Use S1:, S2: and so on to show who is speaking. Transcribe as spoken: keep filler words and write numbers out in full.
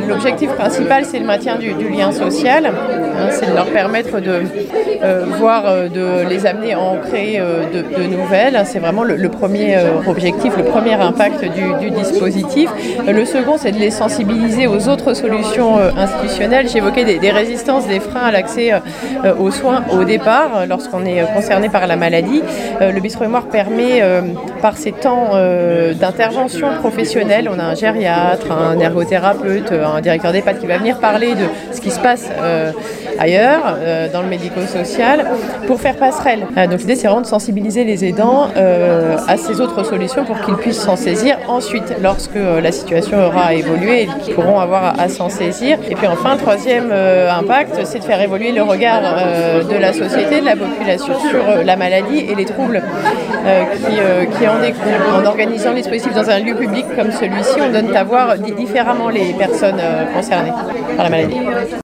S1: l'objectif principal, c'est le maintien du, du lien social. Hein, c'est de leur permettre de euh, voir, euh, de les amener à en créer euh, de, de nouvelles. C'est vraiment le, le premier euh, objectif, le premier impact du, du dispositif. Le second, c'est de les sensibiliser aux autres solutions euh, institutionnelles. J'évoquais des, des résistances, des freins à l'accès euh, aux soins au départ, euh, lorsqu'on est concerné par la maladie. Euh, le bistrot mémoire permet, euh, par ces temps euh, d'intervention professionnelle, on a un gériatre, un ergothérapeute, un directeur d'EHPAD qui va venir parler de ce qui se passe euh, ailleurs, euh, dans le médico-social, pour faire passerelle. Euh, donc l'idée, c'est vraiment de sensibiliser les aidants euh, à ces autres solutions pour qu'ils puissent s'en saisir ensuite, lorsque euh, la situation aura évolué, ils pourront avoir à, à s'en saisir. Et puis enfin, troisième euh, impact, c'est de faire évoluer le regard euh, de la société, de la population sur euh, la maladie et les troubles euh, qui, euh, qui en découlent. En organisant les dispositifs dans un lieu public comme celui-ci, on donne à voir différemment les personnes euh, concernées par la maladie.